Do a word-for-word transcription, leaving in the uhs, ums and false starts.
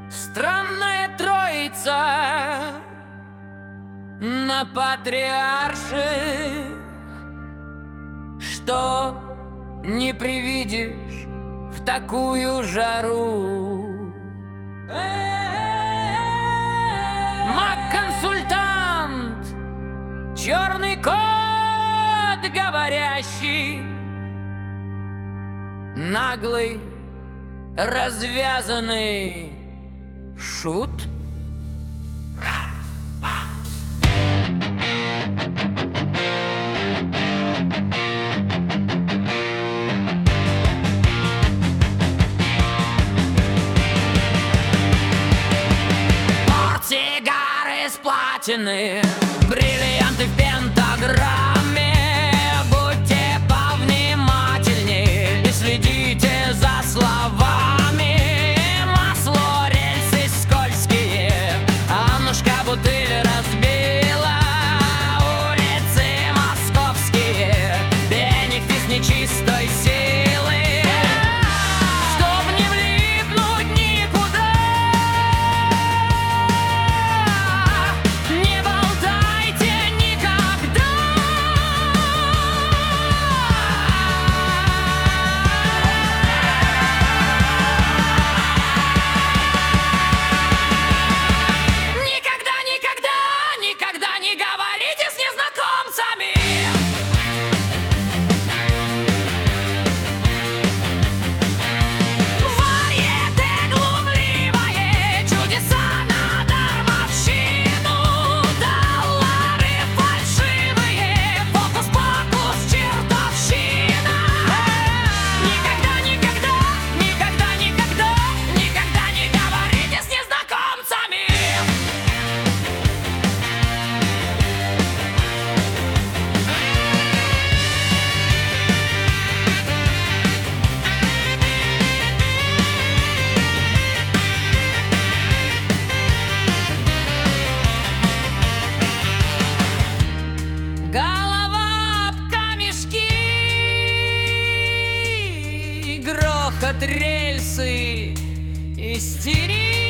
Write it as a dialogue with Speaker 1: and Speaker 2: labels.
Speaker 1: Странная троица на Патриарших, что не привидишь в такую жару. Маг-консультант, черный кот говорящий, наглый, развязанный шут. Портсигары с платины, бриллианты в пентаграмме. Будьте повнимательнее и следите за словами. Масло, рельсы скользкие, Аннушка бутыль разбила. Улицы московские, Бенефис нечистой силы. Чтоб не влипнуть никуда, не болтайте никогда. Никогда, никогда, никогда не говорите с незнакомцами. Варьете глумливое, чудеса на дармовщину. Доллары фальшивые, фокус-покус, чертовщина. Никогда, никогда, никогда, никогда, никогда не говорите с незнакомцами. Голова об камешки, грохот рельсы, истерия.